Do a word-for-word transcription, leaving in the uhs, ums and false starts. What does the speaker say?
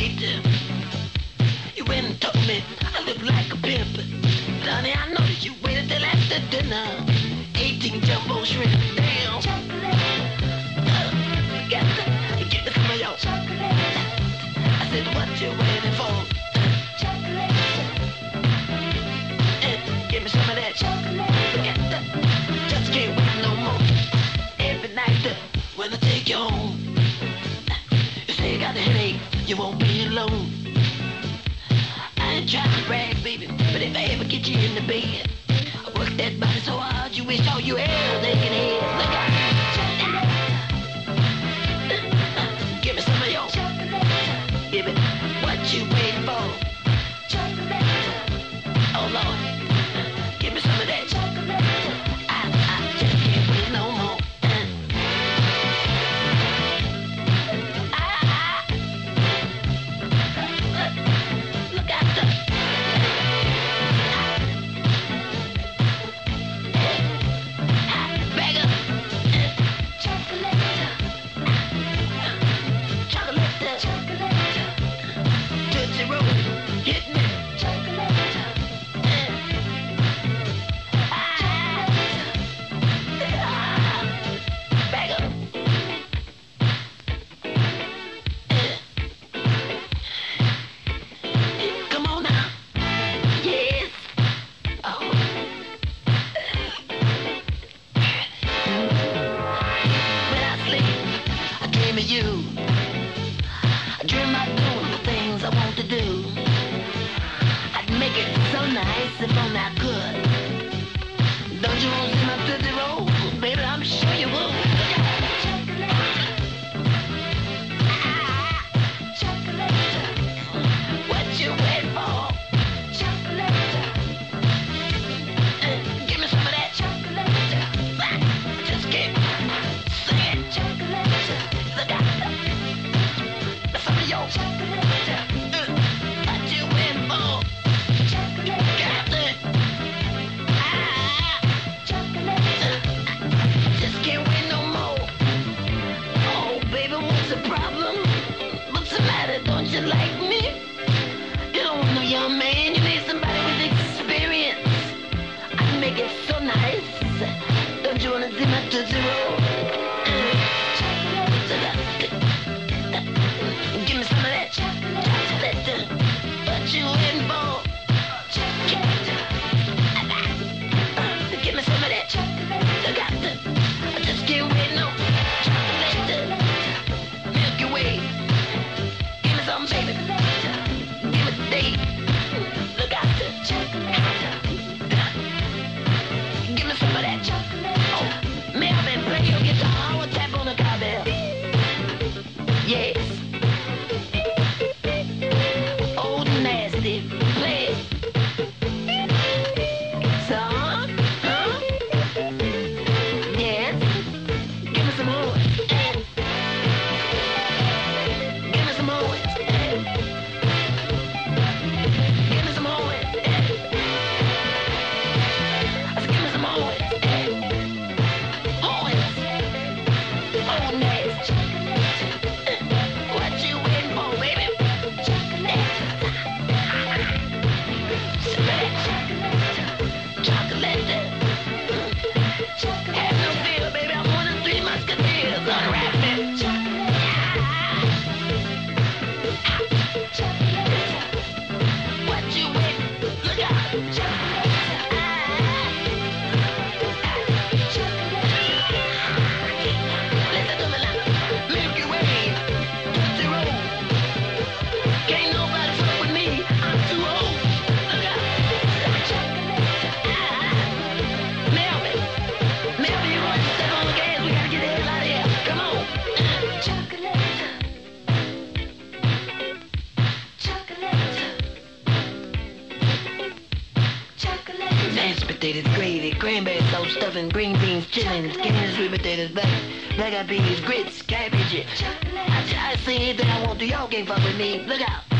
late. You went and told me I look like a pimp. But honey, I know that you waited till after dinner. eighteen jumbo shrimp, damn. Uh, get the, get the some of your chocolate. I said, what you waiting for? Uh, give me some of that chocolate. Forget that, just can't wait no more. Every night uh, when I take you home, you say you got a headache, you won't be alone. I ain't trying to brag, baby, but if I ever get you in the bed, I work that body so hard you wish all you had was aching head. Look out. Give me some of your chocolate. Give it what you waiting for. Chocolate. Oh Lord, give me some of that chocolate. I, I just can't wait no more. Ah, look out the. Bag up. Chocolate. Chocolate. Chocolate. Tootsie Roll. Hit me. Chocolate. Bag up. Come on now. Yes. Oh. When I sleep, I dream of you. I dream about doing the things I want to do. I'd make it so nice if only I could. Don't you want to see my Tootsie Roll? Baby, I'm sure you would. What you waiting for? Chocolate. Uh, give me some of that chocolate. I just can't say it. Chocolate. Look out. Some of your chocolate. Uh, what you waiting for? Chocolate. Got it. Ah. Chocolate. I just can't wait no more. Oh, baby, what's the problem? What's the matter? Don't you like me? You don't want no young man. You need somebody with experience. I can make it so nice. Don't you want to see my Tootsie Roll? Uh, Give me some of that chocolate. What you waiting for? Chocolate. Uh, Give me some of that chocolate. Got to. I just can't wait no chocolate. Milky Way. Give me some, baby. Give me the date. Look out the chocolate. Give me some of that chocolate. Oh, may I been playing your guitar? I will tap on the cowbell. Yes. Old nasty. Play it. Son? Huh? Yes. Give me some more. Give me some more. Give me some more. I said, give me some more. Horns. Old nasty. What you waiting for, baby? Chocolate. Chocolate. Have no fear, baby. I'm one of the three musketeers. Unwrap me. What you waiting? Look out. Listen to me now. Milky Way. Tootsie Roll. Can't nobody fuck with me. I'm too old. Look out. Melvin. Melvin, you want to step on the gas? We gotta get the hell out of here. Come on. Chocolate. Chocolate. Chocolate. Mashed potatoes, gravy, cranberry sauce, stuffing, green beans, chitlins, candied sweet potatoes, black, black eyed peas, grits, cabbage. I, I see anything I want to. Y'all can't fuck with me. Look out.